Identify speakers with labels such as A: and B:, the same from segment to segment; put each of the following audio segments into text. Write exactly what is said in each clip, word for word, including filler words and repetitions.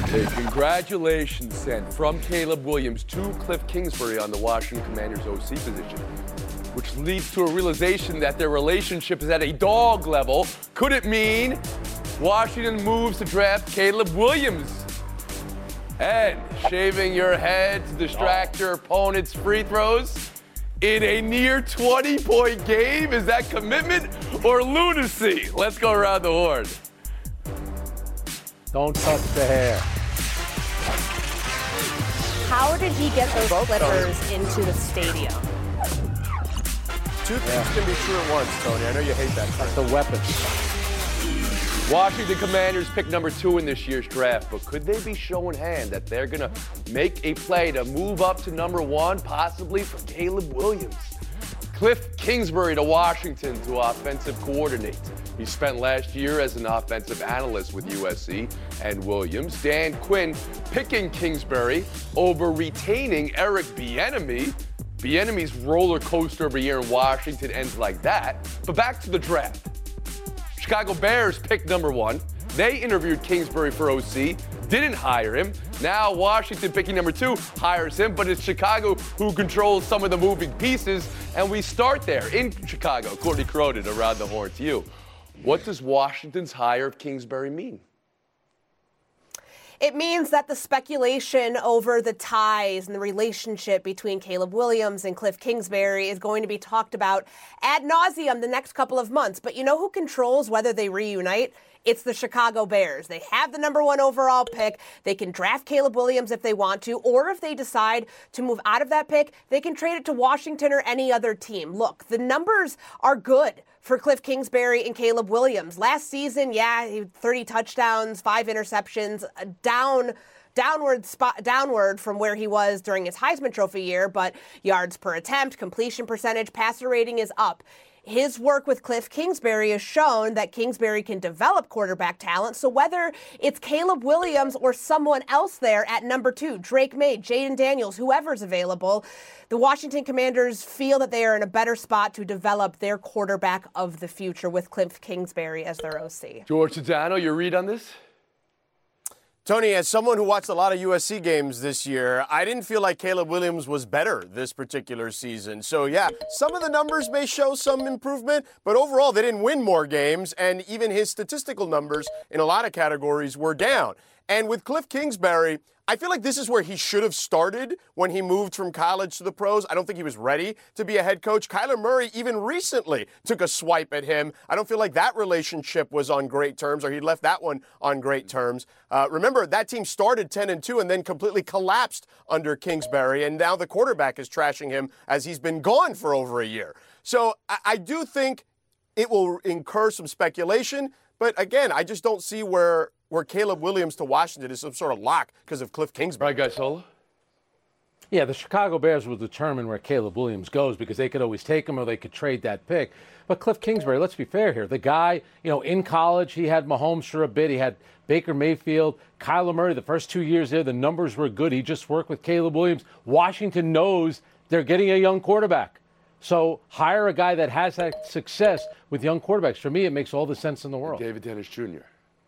A: Hey, congratulations sent from Caleb Williams to Cliff Kingsbury on the Washington Commanders O C position, which leads to a realization that their relationship is at a dog level. Could it mean Washington moves to draft Caleb Williams? And shaving your head to distract your opponent's free throws in a near twenty-point game? Is that commitment or lunacy? Let's go around the horn.
B: Don't touch the hair.
C: How did he get those Clippers into the stadium?
D: Two things yeah. can be true at once, Tony. I know you hate that.
B: That's the weapon.
A: Washington Commanders pick number two in this year's draft, but could they be showing hand that they're going to make a play to move up to number one, possibly for Caleb Williams? Cliff Kingsbury to Washington to offensive coordinate. He spent last year as an offensive analyst with U S C and Williams. Dan Quinn picking Kingsbury over retaining Eric Bieniemy. Bieniemy's roller coaster of a year in Washington ends like that. But back to the draft. Chicago Bears picked number one. They interviewed Kingsbury for O C, didn't hire him. Now Washington picking number two hires him, but it's Chicago who controls some of the moving pieces. And we start there in Chicago. Courtney Cronin around the horn to you. What does Washington's hire of Kingsbury mean?
C: It means that the speculation over the ties and the relationship between Caleb Williams and Cliff Kingsbury is going to be talked about ad nauseum the next couple of months. But you know who controls whether they reunite? It's the Chicago Bears. They have the number one overall pick. They can draft Caleb Williams if they want to, or if they decide to move out of that pick, they can trade it to Washington or any other team. Look, the numbers are good for Cliff Kingsbury and Caleb Williams. Last season, yeah, he had thirty touchdowns, five interceptions, down downward spot downward from where he was during his Heisman Trophy year, but yards per attempt, completion percentage, passer rating is up. His work with Cliff Kingsbury has shown that Kingsbury can develop quarterback talent. So whether it's Caleb Williams or someone else there at number two, Drake May, Jaden Daniels, whoever's available, the Washington Commanders feel that they are in a better spot to develop their quarterback of the future with Cliff Kingsbury as their O C.
A: George Sedano, your read on this?
D: Tony, as someone who watched a lot of U S C games this year, I didn't feel like Caleb Williams was better this particular season. So, yeah, some of the numbers may show some improvement, but overall they didn't win more games, and even his statistical numbers in a lot of categories were down. And with Cliff Kingsbury, I feel like this is where he should have started when he moved from college to the pros. I don't think he was ready to be a head coach. Kyler Murray even recently took a swipe at him. I don't feel like that relationship was on great terms, or he left that one on great terms. Uh, remember, that team started ten and two and then completely collapsed under Kingsbury, and now the quarterback is trashing him as he's been gone for over a year. So I, I do think it will incur some speculation, but again, I just don't see where where Caleb Williams to Washington is some sort of lock because of Cliff Kingsbury.
A: Right, guys, Sola?
B: Yeah, the Chicago Bears will determine where Caleb Williams goes because they could always take him or they could trade that pick. But Cliff Kingsbury, let's be fair here. The guy, you know, in college, he had Mahomes for a bit. He had Baker Mayfield, Kyler Murray. The first two years there, the numbers were good. He just worked with Caleb Williams. Washington knows they're getting a young quarterback. So hire a guy that has that success with young quarterbacks. For me, it makes all the sense in the world.
A: David Dennis Junior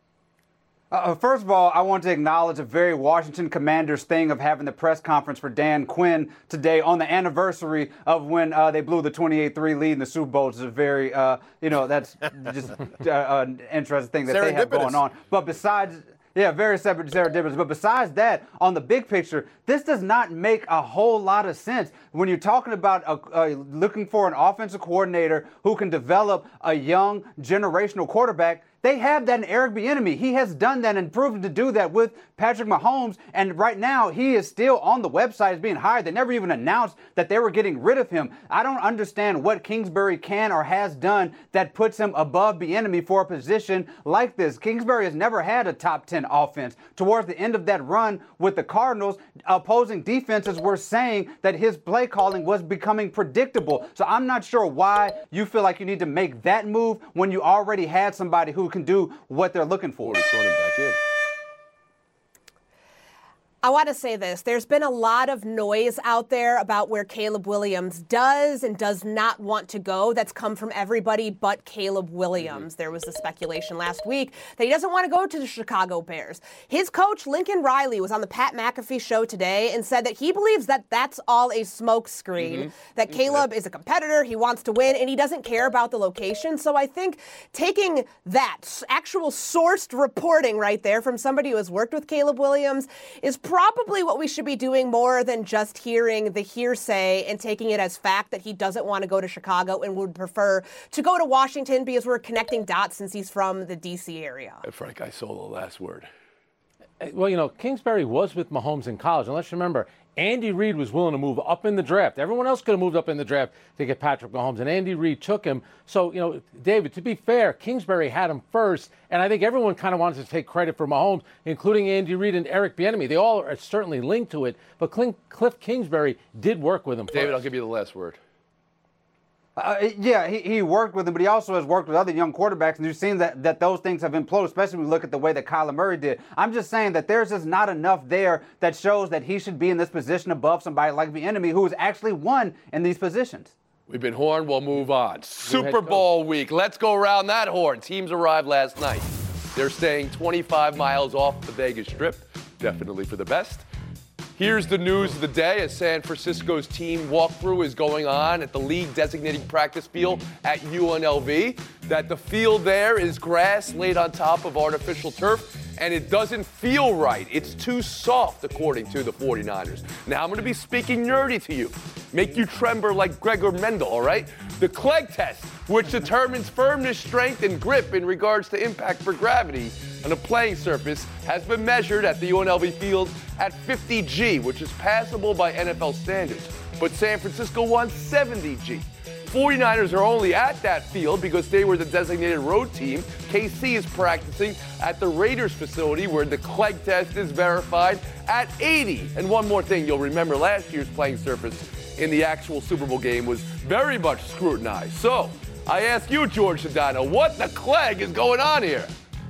E: Uh, first of all, I want to acknowledge a very Washington Commanders thing of having the press conference for Dan Quinn today on the anniversary of when uh, they blew the twenty-eight three lead in the Super Bowl. It's a very, uh, you know, that's just uh, an interesting thing that they have going on. But besides... Yeah, very separate serendipitous. But besides that, on the big picture, this does not make a whole lot of sense. When you're talking about uh, uh, looking for an offensive coordinator who can develop a young generational quarterback, they have that in Eric Bieniemy. He has done that and proven to do that with Patrick Mahomes. And right now, he is still on the website as being hired. They never even announced that they were getting rid of him. I don't understand what Kingsbury can or has done that puts him above Bieniemy for a position like this. Kingsbury has never had a top ten offense. Towards the end of that run with the Cardinals, opposing defenses were saying that his play calling was becoming predictable. So I'm not sure why you feel like you need to make that move when you already had somebody who can do what they're looking for.
A: Back in.
C: I want to say this. There's been a lot of noise out there about where Caleb Williams does and does not want to go. That's come from everybody but Caleb Williams. Mm-hmm. There was the speculation last week that he doesn't want to go to the Chicago Bears. His coach, Lincoln Riley, was on the Pat McAfee show today and said that he believes that that's all a smokescreen, mm-hmm. that Caleb mm-hmm. is a competitor, he wants to win, and he doesn't care about the location. So I think taking that actual sourced reporting right there from somebody who has worked with Caleb Williams is probably what we should be doing more than just hearing the hearsay and taking it as fact that he doesn't want to go to Chicago and would prefer to go to Washington because we're connecting dots since he's from the D C area.
A: Frank Isola, last word.
B: Well, you know, Kingsbury was with Mahomes in college. And let's remember, Andy Reid was willing to move up in the draft. Everyone else could have moved up in the draft to get Patrick Mahomes, and Andy Reid took him. So, you know, David, to be fair, Kingsbury had him first, and I think everyone kind of wanted to take credit for Mahomes, including Andy Reid and Eric Bieniemy. They all are certainly linked to it, but Cliff Kingsbury did work with him first.
A: David, I'll give you the last word.
E: Uh, yeah, he, he worked with him, but he also has worked with other young quarterbacks, and you've seen that, that those things have imploded, especially when we look at the way that Kyler Murray did. I'm just saying that there's just not enough there that shows that he should be in this position above somebody like Bieniemy, who has actually won in these positions.
A: We've been horned. We'll move on. Super Bowl week. Let's go around that horn. Teams arrived last night. They're staying twenty-five miles off the Vegas Strip. Definitely for the best. Here's the news of the day. A San Francisco's team walkthrough is going on at the league-designated practice field at U N L V. That the field there is grass laid on top of artificial turf, and it doesn't feel right. It's too soft, according to the forty-niners. Now, I'm going to be speaking nerdy to you. Make you tremble like Gregor Mendel, all right? The Clegg test, which determines firmness, strength, and grip in regards to impact for gravity on a playing surface, has been measured at the U N L V field at fifty G, which is passable by N F L standards. But San Francisco wants seventy G. forty-niners are only at that field because they were the designated road team. K C is practicing at the Raiders facility where the Clegg test is verified at eighty. And one more thing, you'll remember last year's playing surface in the actual Super Bowl game was very much scrutinized. So I ask you, George Sedano, what the Clegg is going on here?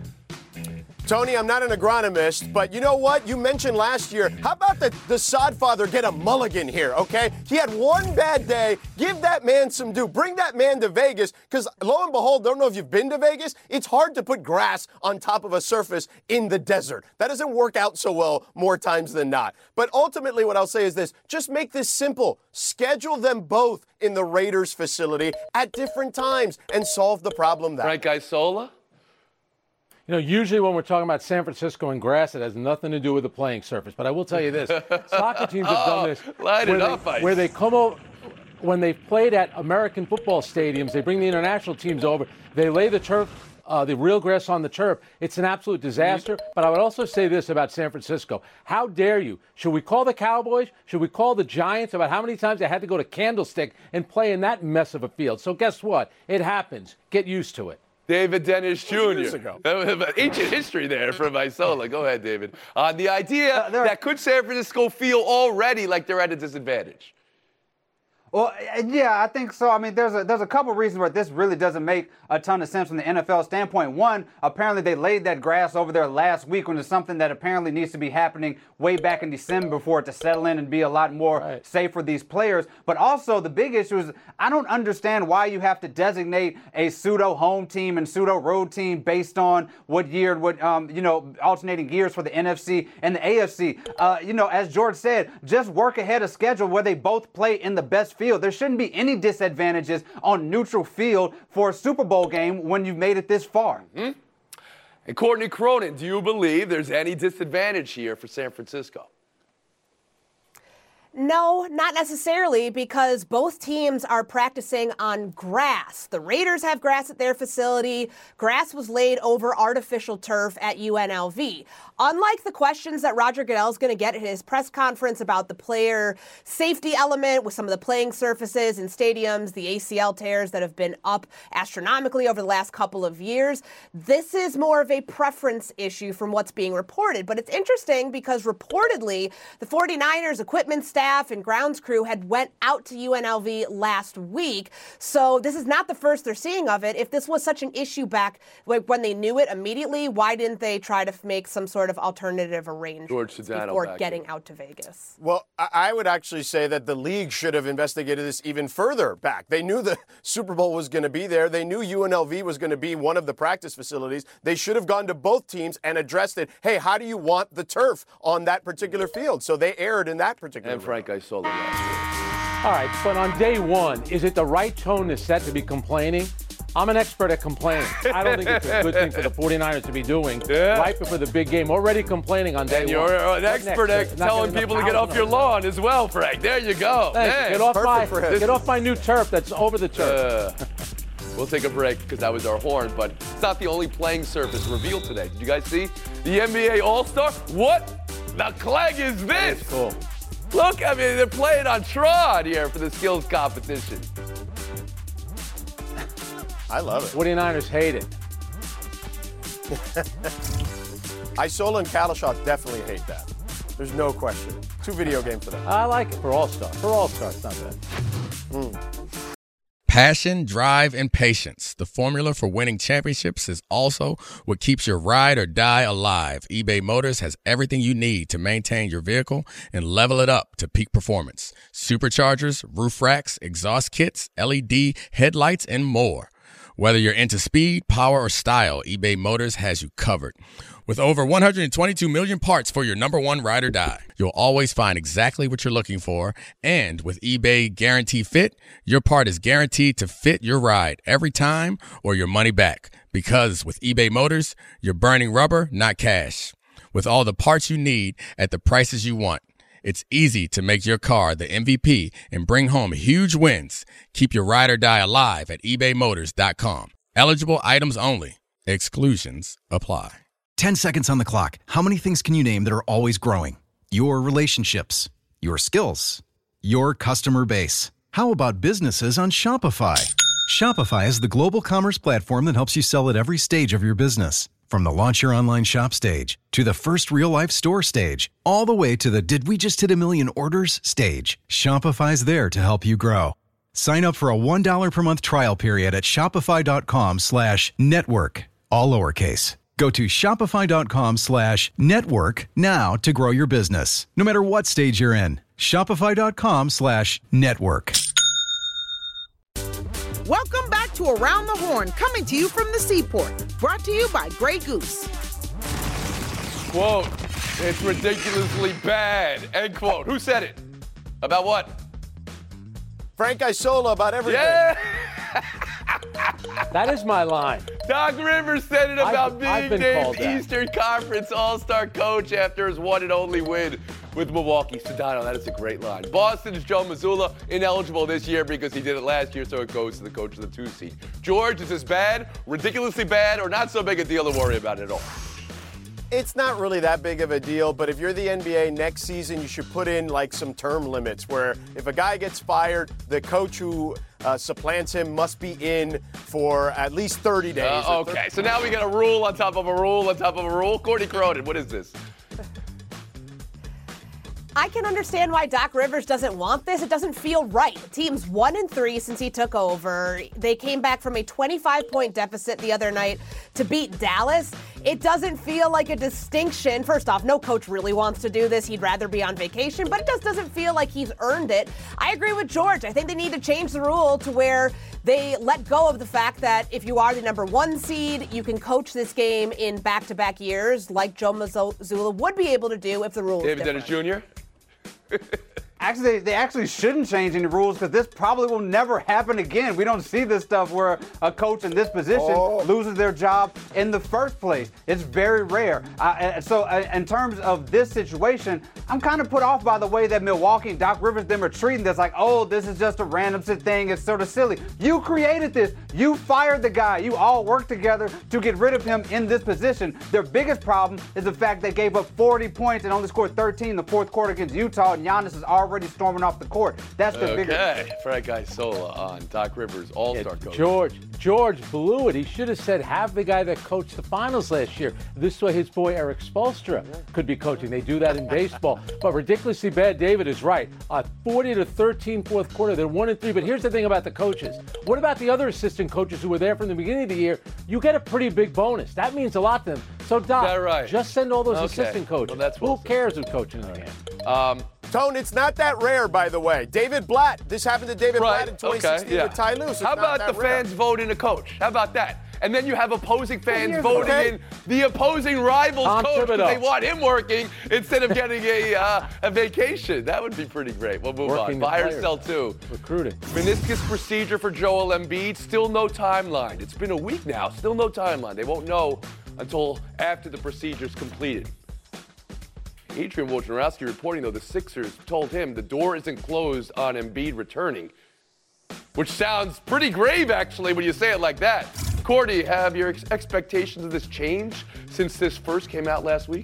D: Tony, I'm not an agronomist, but you know what? You mentioned last year. How about the, the sod father get a mulligan here, okay? He had one bad day. Give that man some due. Bring that man to Vegas, because lo and behold, don't know if you've been to Vegas, it's hard to put grass on top of a surface in the desert. That doesn't work out so well more times than not. But ultimately, what I'll say is this. Just make this simple. Schedule them both in the Raiders facility at different times and solve the problem that way.
A: Frank Isola?
B: You know, usually when we're talking about San Francisco and grass, it has nothing to do with the playing surface. But I will tell you this: soccer teams have done this.
A: Oh, light it up,
B: they,
A: Ice.
B: where they come over, when they've played at American football stadiums, they bring the international teams over. They lay the turf, uh, the real grass on the turf. It's an absolute disaster. But I would also say this about San Francisco: how dare you? Should we call the Cowboys? Should we call the Giants about how many times they had to go to Candlestick and play in that mess of a field? So guess what? It happens. Get used to it.
A: David Dennis Junior
D: Years ago.
A: Ancient history there from Isola. Go ahead, David. Uh, the idea
E: uh, there,
A: that could San Francisco feel already like they're at a disadvantage?
E: Well, yeah, I think so. I mean, there's a there's a couple reasons where this really doesn't make a ton of sense from the N F L standpoint. One, apparently they laid that grass over there last week when it's something that apparently needs to be happening way back in December for it to settle in and be a lot more right. safe for these players. But also the big issue is I don't understand why you have to designate a pseudo home team and pseudo road team based on what year, what um, you know, alternating years for the N F C and the A F C. Uh, you know, as George said, just work ahead of schedule where they both play in the best field. There shouldn't be any disadvantages on neutral field for a Super Bowl game when you've made it this far.
A: Mm-hmm. And Courtney Cronin, do you believe there's any disadvantage here for San Francisco?
C: No, not necessarily, because both teams are practicing on grass. The Raiders have grass at their facility. Grass was laid over artificial turf at U N L V. Unlike the questions that Roger Goodell is going to get at his press conference about the player safety element with some of the playing surfaces in stadiums, the A C L tears that have been up astronomically over the last couple of years, this is more of a preference issue from what's being reported. But it's interesting because reportedly the forty-niners equipment staff staff and grounds crew had went out to U N L V last week. So this is not the first they're seeing of it. If this was such an issue back like when they knew it immediately, why didn't they try to make some sort of alternative arrangement before getting out to Vegas?
D: Well, I would actually say that the league should have investigated this even further back. They knew the Super Bowl was going to be there. They knew U N L V was going to be one of the practice facilities. They should have gone to both teams and addressed it. Hey, how do you want the turf on that particular field? So they erred in that particular.
A: And Frank, I saw the last year.
B: All right, but on day one, is it the right tone to set to be complaining? I'm an expert at complaining. I don't think it's a good thing for the 49ers to be doing
A: yeah.
B: right before the big game. Already complaining on day
A: and
B: one.
A: you're an expert at telling people to get off your lawn as well, Frank. There you go.
B: Thanks. Get off my get off my new turf that's over the turf.
A: Uh, we'll take a break because that was our horn, but it's not the only playing surface revealed today. Did you guys see the N B A All-Star? What the clag is this?
B: That's cool.
A: Look, I mean, they're playing on Tron here for the skills competition.
D: I love it.
B: 49ers hate it.
D: Isola and Kalishaw definitely hate that. There's no question. Two video games for them.
B: I like it for All-Star. For All-Star, it's not bad.
F: Mm. Passion, drive, and patience. The formula for winning championships is also what keeps your ride or die alive. eBay Motors has everything you need to maintain your vehicle and level it up to peak performance. Superchargers, roof racks, exhaust kits, L E D headlights, and more. Whether you're into speed, power, or style, eBay Motors has you covered. With over one hundred twenty-two million parts for your number one ride or die, you'll always find exactly what you're looking for. And with eBay Guarantee Fit, your part is guaranteed to fit your ride every time or your money back. Because with eBay Motors, you're burning rubber, not cash. With all the parts you need at the prices you want, it's easy to make your car the M V P and bring home huge wins. Keep your ride or die alive at ebay motors dot com. Eligible items only. Exclusions apply.
G: ten seconds on the clock. How many things can you name that are always growing? Your relationships, your skills, your customer base. How about businesses on Shopify? Shopify is the global commerce platform that helps you sell at every stage of your business. From the launch your online shop stage to the first real-life store stage, all the way to the did we just hit a million orders stage, Shopify's there to help you grow. Sign up for a one dollar per month trial period at shopify.com slash network, all lowercase. Go to shopify.com slash network now to grow your business, no matter what stage you're in. Shopify.com slash network.
H: Welcome back to Around the Horn, coming to you from the Seaport. Brought to you by Grey Goose.
A: Quote, it's ridiculously bad. End quote. Who said it? About what?
D: Frank Isola about everything.
A: Yeah.
B: That is my line.
A: Doc Rivers said it about
B: I've,
A: being
B: I've
A: named Eastern Conference All-Star coach after his one and only win with Milwaukee. Sedano, that is a great line. Boston's Joe Mazzulla, ineligible this year because he did it last year, so it goes to the coach of the two seed. George, is this bad, ridiculously bad, or not so big a deal to worry about at all?
D: It's not really that big of a deal, but if you're the N B A next season, you should put in like some term limits where if a guy gets fired, the coach who uh, supplants him must be in for at least thirty days.
A: Uh, okay, so now we got a rule on top of a rule on top of a rule. Courtney Cronin, what is this?
C: I can understand why Doc Rivers doesn't want this. It doesn't feel right. The team's one and three since he took over. They came back from a twenty-five point deficit the other night to beat Dallas. It doesn't feel like a distinction. First off, no coach really wants to do this. He'd rather be on vacation, but it just doesn't feel like he's earned it. I agree with George. I think they need to change the rule to where they let go of the fact that if you are the number one seed, you can coach this game in back-to-back years like Joe Mazzulla would be able to do if the rule was
A: David
C: different.
A: Dennis Junior?
E: Actually, they actually shouldn't change any rules because this probably will never happen again. We don't see this stuff where a coach in this position
D: oh.
E: loses their job in the first place. It's very rare. Uh, so uh, in terms of this situation, I'm kind of put off by the way that Milwaukee and Doc Rivers them are treating this like, oh, this is just a random thing. It's sort of silly. You created this. You fired the guy. You all worked together to get rid of him in this position. Their biggest problem is the fact they gave up forty points and only scored thirteen in the fourth quarter against Utah, and Giannis is already already storming off the court. That's the bigger.
A: Okay, Frank Isola on Doc Rivers All-Star
B: Yeah,
A: coach.
B: George, George blew it. He should have said, have the guy that coached the finals last year. This way his boy Eric Spoelstra could be coaching. They do that in baseball. But ridiculously bad, David is right. A forty to thirteen fourth quarter, they're one and three. But here's the thing about the coaches. What about the other assistant coaches who were there from the beginning of the year? You get a pretty big bonus. That means a lot to them. So, Doc,
A: That right.
B: just send all those
A: Okay.
B: assistant coaches.
A: Well, that's
B: who
A: well said.
B: cares who's coaching in the game?
A: Um,
D: Tone, it's not that rare, by the way. David Blatt. This happened to David
A: right.
D: Blatt in twenty sixteen
A: okay. Yeah.
D: with Ty Lue. So it's
A: How
D: not
A: about
D: that
A: the
D: rare.
A: fans voting a coach? How about that? And then you have opposing fans
B: years
A: voting
D: ago.
A: in the opposing rivals
B: Tom
A: coach because
B: Thibodeau.
A: they want him working instead of getting a uh, a vacation. That would be pretty great. We'll move
B: Working
A: on.
B: the
A: Buy or
B: players.
A: sell two.
B: Recruiting.
A: Meniscus procedure for Joel Embiid. Still no timeline. It's been a week now. Still no timeline. They won't know until after the procedure's completed. Adrian Wojnarowski reporting, though, the Sixers told him the door isn't closed on Embiid returning, which sounds pretty grave, actually, when you say it like that. Cordy, have your ex- expectations of this changed since this first came out last week?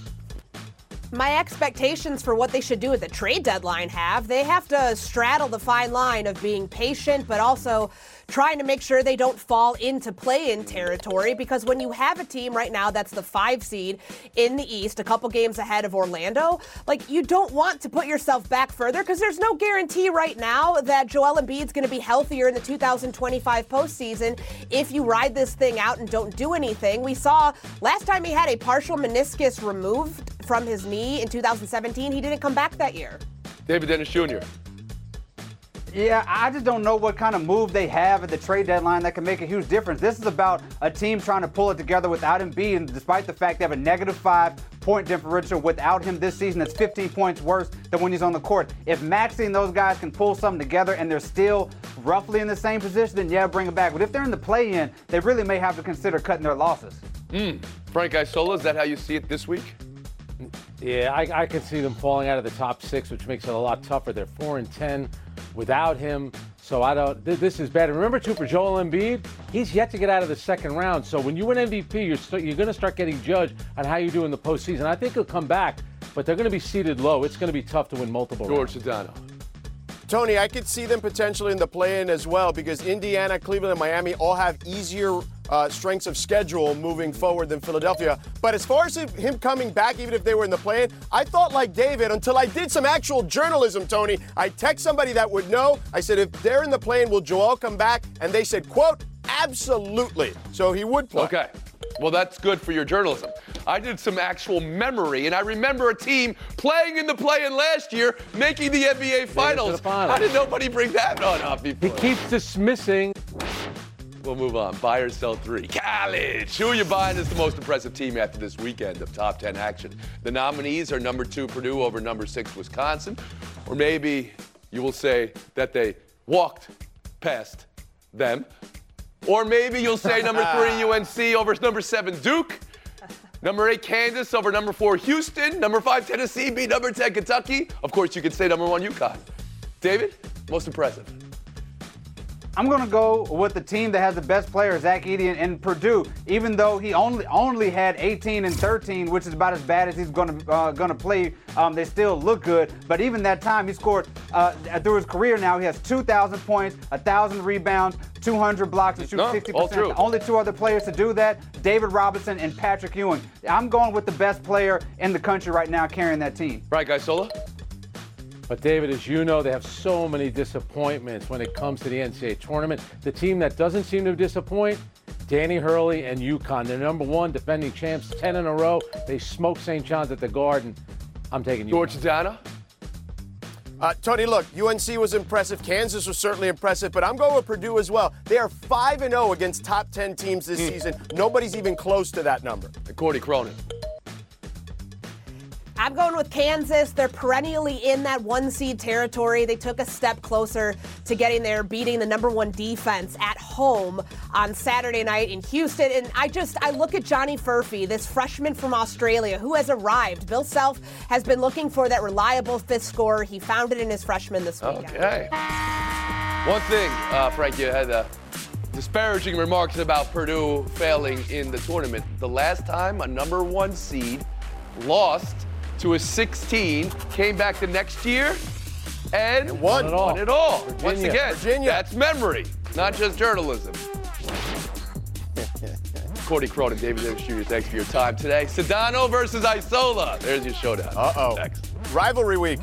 C: My expectations for what they should do at the trade deadline have. They have to straddle the fine line of being patient, but also trying to make sure they don't fall into play-in territory, because when you have a team right now that's the five seed in the East, a couple games ahead of Orlando, like, you don't want to put yourself back further, because there's no guarantee right now that Joel Embiid's going to be healthier in the two thousand twenty-five postseason if you ride this thing out and don't do anything. We saw last time he had a partial meniscus removed from his knee in two thousand seventeen, he didn't come back that year.
A: David Dennis Junior
E: Yeah, I just don't know what kind of move they have at the trade deadline that can make a huge difference. This is about a team trying to pull it together without Embiid, and despite the fact they have a negative five point differential without him this season, that's fifteen points worse than when he's on the court. If Maxey and those guys can pull something together and they're still roughly in the same position, then yeah, bring them back. But if they're in the play-in, they really may have to consider cutting their losses.
A: Mm. Frank Isola, is that how you see it this week?
B: Yeah, I, I can see them falling out of the top six, which makes it a lot tougher. They're four and ten without him, so I don't. Th- this is bad. And remember too, for Joel Embiid, he's yet to get out of the second round. So when you win M V P, you're st- you're going to start getting judged on how you do in the postseason. I think he'll come back, but they're going to be seated low. It's going to be tough to win multiple
A: George
B: rounds.
A: Sedano.
D: Tony, I could see them potentially in the play-in as well, because Indiana, Cleveland, and Miami all have easier uh, strengths of schedule moving forward than Philadelphia. But as far as him coming back, even if they were in the play-in, I thought like David until I did some actual journalism, Tony. I text somebody that would know. I said, if they're in the play-in, will Joel come back? And they said, quote, absolutely. So he would play.
A: Okay. Well, that's good for your journalism. I did some actual memory, and I remember a team playing in the play-in last year, making the N B A Finals.
B: finals.
A: How did nobody bring that on up
B: He
A: before?
B: keeps dismissing.
A: We'll move on. Buy or sell three. College. Who are you buying as the most impressive team after this weekend of top ten action? The nominees are number two Purdue over number six Wisconsin, or maybe you will say that they walked past them, or maybe you'll say number three U N C over number seven Duke, number eight Kansas over number four Houston, number five Tennessee beat number ten Kentucky. Of course, you could say number one UConn. David, most impressive.
E: I'm going to go with the team that has the best player, Zach Edey, in Purdue. Even though he only only had eighteen and thirteen, which is about as bad as he's going to uh, going to play, um, they still look good. But even that time, he scored uh, through his career. Now he has two thousand points, one thousand rebounds, two hundred blocks, and shoots
A: No,
E: sixty
A: all
E: percent.
A: true.
E: The only two other players to do that, David Robinson and Patrick Ewing. I'm going with the best player in the country right now carrying that team.
A: Right, Isola?
B: But David, as you know, they have so many disappointments when it comes to the N C double A tournament. The team that doesn't seem to disappoint, Danny Hurley and UConn. They're number one defending champs, ten in a row. They smoked Saint John's at the Garden. I'm taking
A: George
B: UConn.
A: Sedano?
D: Uh, Tony, look, U N C was impressive. Kansas was certainly impressive, but I'm going with Purdue as well. They are five and oh against top ten teams this season. Nobody's even close to that number.
A: And Cordy Cronin.
C: I'm going with Kansas. They're perennially in that one seed territory. They took a step closer to getting there, beating the number one defense at home on Saturday night in Houston. And I just, I look at Johnny Furphy, this freshman from Australia who has arrived. Bill Self has been looking for that reliable fifth scorer. He found it in his freshman this weekend.
A: Okay. One thing, uh, Frank, you had uh, disparaging remarks about Purdue failing in the tournament. The last time a number one seed lost to a sixteen, came back the next year, and,
D: and won.
A: Won it all. Won it all. Once
B: Virginia.
A: again,
D: Virginia.
A: That's memory, not just journalism. Cordy Cronin, David Davis Junior, thanks for your time today. Sedano versus Isola. There's your showdown.
D: Uh-oh.
A: Next.
D: Rivalry week.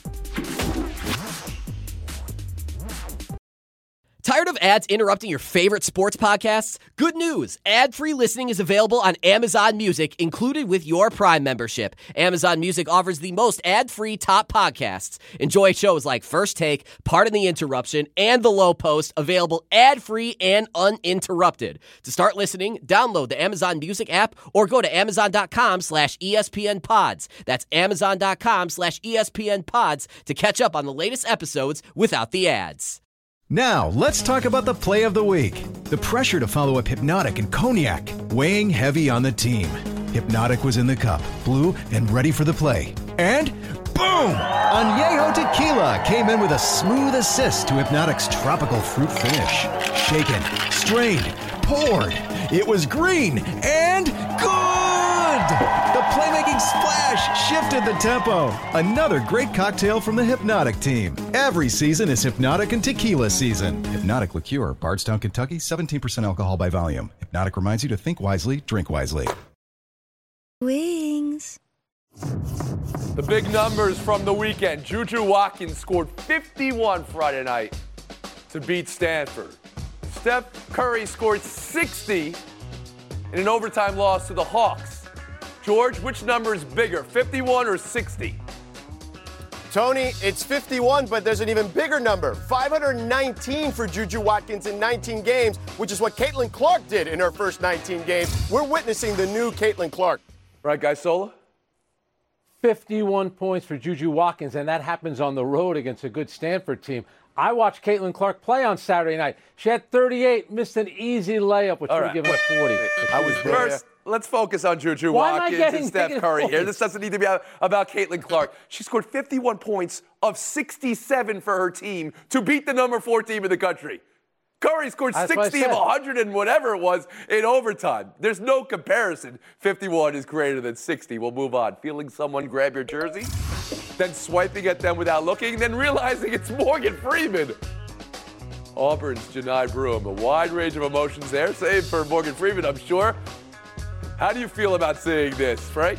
I: Tired of ads interrupting your favorite sports podcasts? Good news! Ad-free listening is available on Amazon Music, included with your Prime membership. Amazon Music offers the most ad-free top podcasts. Enjoy shows like First Take, Pardon the Interruption, and The Low Post, available ad-free and uninterrupted. To start listening, download the Amazon Music app or go to amazon.com slash ESPN pods. That's amazon.com slash ESPN pods to catch up on the latest episodes without the ads.
G: Now, let's talk about the play of the week. The pressure to follow up Hypnotic and Cognac, weighing heavy on the team. Hypnotic was in the cup, blue, and ready for the play. And boom! Añejo Tequila came in with a smooth assist to Hypnotic's tropical fruit finish. Shaken, strained, poured. It was green and good! The playmaking splash shifted the tempo. Another great cocktail from the Hypnotic team. Every season is Hypnotic and Tequila season. Hypnotic Liqueur, Bardstown, Kentucky, seventeen percent alcohol by volume. Hypnotic reminds you to think wisely, drink wisely.
J: Wings.
A: The big numbers from the weekend. Juju Watkins scored fifty-one Friday night to beat Stanford. Steph Curry scored sixty in an overtime loss to the Hawks. George, which number is bigger, fifty-one or sixty?
D: Tony, it's fifty-one, but there's an even bigger number. five hundred nineteen for Juju Watkins in nineteen games, which is what Caitlin Clark did in her first nineteen games. We're witnessing the new Caitlin Clark.
A: Right, Guy Sola?
B: fifty-one points for Juju Watkins, and that happens on the road against a good Stanford team. I watched Caitlin Clark play on Saturday night. She had thirty-eight, missed an easy layup, which would have given her forty.
A: I was first. Let's focus on Juju
B: Why
A: Watkins and Steph Curry here. This doesn't need to be about Caitlin Clark. She scored fifty-one points of sixty-seven for her team to beat the number four team in the country. Curry scored
B: That's
A: sixty of one hundred and whatever it was in overtime. There's no comparison. fifty-one is greater than sixty. We'll move on. Feeling someone grab your jersey, then swiping at them without looking, then realizing it's Morgan Freeman. Auburn's Janai Broome. A wide range of emotions there, save for Morgan Freeman, I'm sure. How do you feel about seeing this, Frank?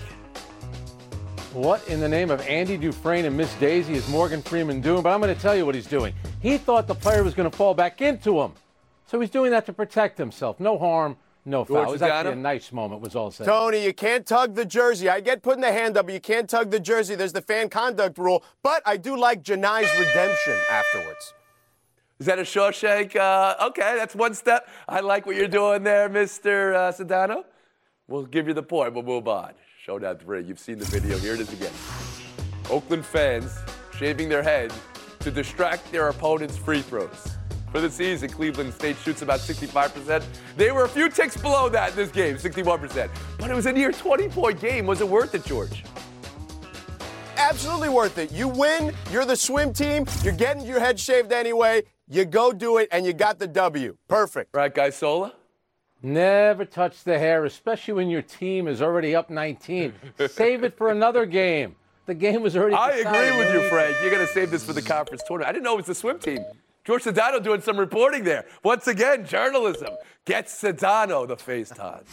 B: What in the name of Andy Dufresne and Miss Daisy is Morgan Freeman doing? But I'm going to tell you what he's doing. He thought the player was going to fall back into him. So he's doing that to protect himself. No harm, no foul. It was actually a nice moment, was all said.
D: Tony, you can't tug the jersey. I get putting the hand up, but you can't tug the jersey. There's the fan conduct rule. But I do like Janai's redemption afterwards.
A: Is that a Shawshank? Uh, okay, that's one step. I like what you're doing there, Mister Uh, Sedano. We'll give you the point. We'll move on. Showdown three. You've seen the video. Here it is again. Oakland fans shaving their head to distract their opponent's free throws. For the season, Cleveland State shoots about sixty-five percent. They were a few ticks below that in this game, sixty-one percent. But it was a near twenty-point game. Was it worth it, George?
D: Absolutely worth it. You win. You're the swim team. You're getting your head shaved anyway. You go do it, and you got the W. Perfect.
A: Right, Guy Sola?
B: Never touch the hair, especially when your team is already up nineteen. Save it for another game. The game was already
A: I
B: decided.
A: agree with you, Frank. You're going to save this for the conference tournament. I didn't know it was the swim team. George Sedano doing some reporting there. Once again, journalism gets Sedano the FaceTime.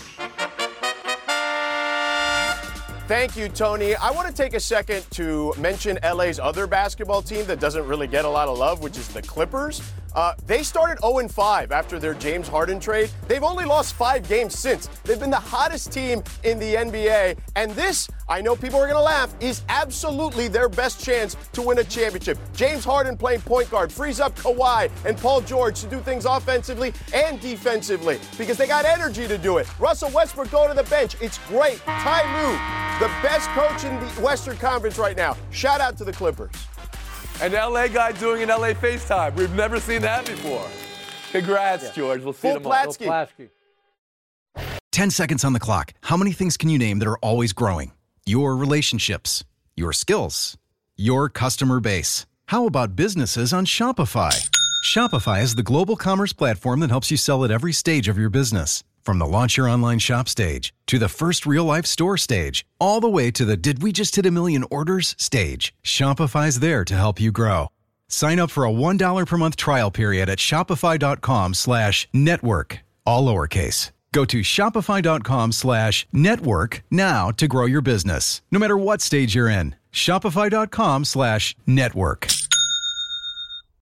D: Thank you, Tony. I want to take a second to mention L A's other basketball team that doesn't really get a lot of love, which is the Clippers. Uh, they started oh and five after their James Harden trade. They've only lost five games since. They've been the hottest team in the N B A. And this, I know people are going to laugh, is absolutely their best chance to win a championship. James Harden playing point guard frees up Kawhi and Paul George to do things offensively and defensively because they got energy to do it. Russell Westbrook going to the bench. It's great. Ty Lue, the best coach in the Western Conference right now. Shout out to the Clippers.
A: An L A guy doing an L A FaceTime. We've never seen that before. Congrats, yeah. George. We'll see
D: Full
A: you tomorrow.
D: Platsky.
G: Ten seconds on the clock. How many things can you name that are always growing? Your relationships, your skills, your customer base. How about businesses on Shopify? Shopify is the global commerce platform that helps you sell at every stage of your business. From the launch your online shop stage, to the first real-life store stage, all the way to the did we just hit a million orders stage, Shopify's there to help you grow. Sign up for a one dollar per month trial period at shopify.com slash network, all lowercase. Go to shopify.com slash network now to grow your business, no matter what stage you're in. Shopify.com slash network.